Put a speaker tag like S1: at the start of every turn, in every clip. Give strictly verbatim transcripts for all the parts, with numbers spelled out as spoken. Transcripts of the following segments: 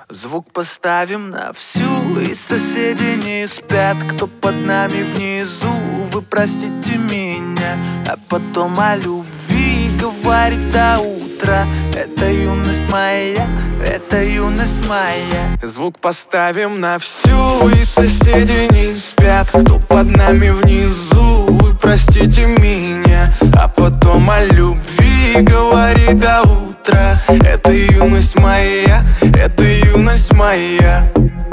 S1: Звук поставим на всю, и соседи не спят. Кто под нами внизу, вы простите меня. А потом о любви говорит до утра. Это юность моя, это юность моя.
S2: Звук поставим на всю, и соседи не спят. Кто под нами внизу, вы простите меня. А потом о любви говорит до утра. Это юность моя, это юность моя.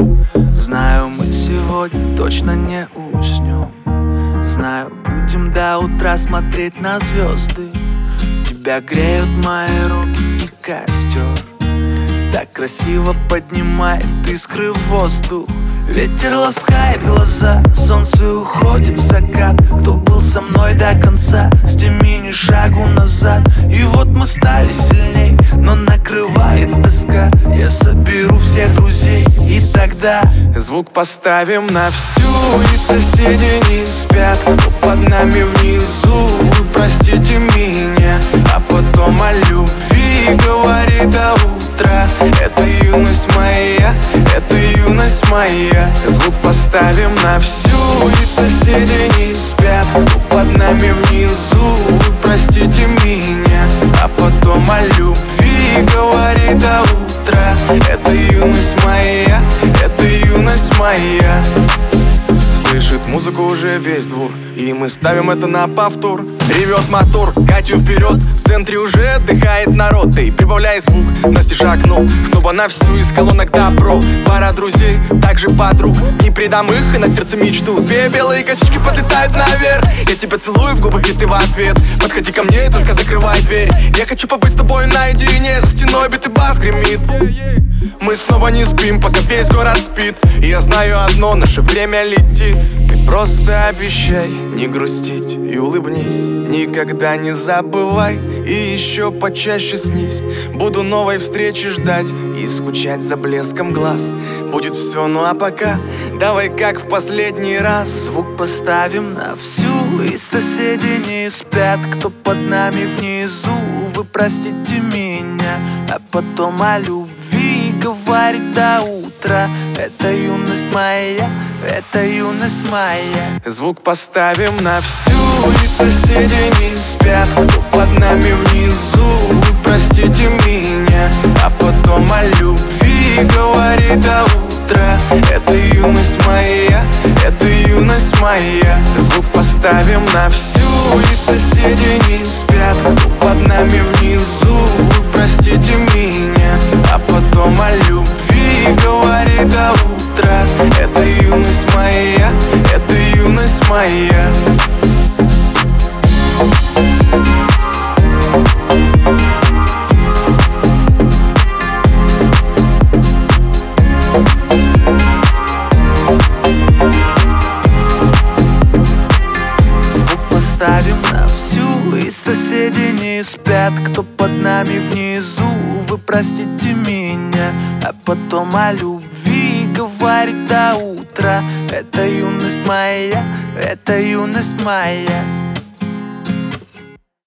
S1: Знаю, мы сегодня точно не уснем. Знаю, будем до утра смотреть на звезды. Тебя греют мои руки и костер. Так красиво поднимает искры в воздух. Ветер ласкает глаза, солнце уходит в закат. Кто был со мной до конца, с теми ни шагу назад. И вот мы стали сильней, но накрывает тоска. Я соберу всех друзей, и тогда
S2: звук поставим на всю, и соседи не спят. Кто под нами внизу, вы простите меня. А потом о любви говорит до утра. Это юность моя, это юность моя. Звук поставим на всю, и соседи не спят. Кто под нами внизу, вы простите меня. А потом о любви говорит до утра. Это юность моя, это юность моя. Слышит музыку уже весь двор, и мы ставим это на повтор. Ревет мотор, Катю вперед, в центре уже отдыхает народ. Ты прибавляй звук, Настя шагнул снова на всю, из колонок добро. Пара друзей, также подруг, не предам их и на сердце мечту. Две белые косички подлетают наверх, я тебя целую в губы, и ты в ответ. Подходи ко мне и только закрывай дверь. Я хочу побыть с тобой наедине, за стеной бит и бас гремит. Мы снова не спим, пока весь город спит. И я знаю одно, наше время летит. Ты просто обещай не грустить и улыбнись. Никогда не забывай и еще почаще снись. Буду новой встречи ждать и скучать за блеском глаз. Будет все, ну а пока давай как в последний раз.
S1: Звук поставим на всю, и соседи не спят. Кто под нами внизу, вы простите меня. А потом о любви говорит до утра. Это юность моя, это юность моя.
S2: Звук поставим на всю, и соседи не спят. Кто под нами внизу, вы простите меня. А потом о любви говорит до утра. Это юность моя, это юность моя. Звук поставим на всю, и соседи не спят. Кто под нами внизу, вы простите меня. А потом о любви говорит до утра. Это юность моя, это юность моя.
S1: Звук поставим на всю, и соседи не спят. Кто под нами внизу, вы простите меня. А потом о любви говорит до утра. Это юность моя, это юность моя.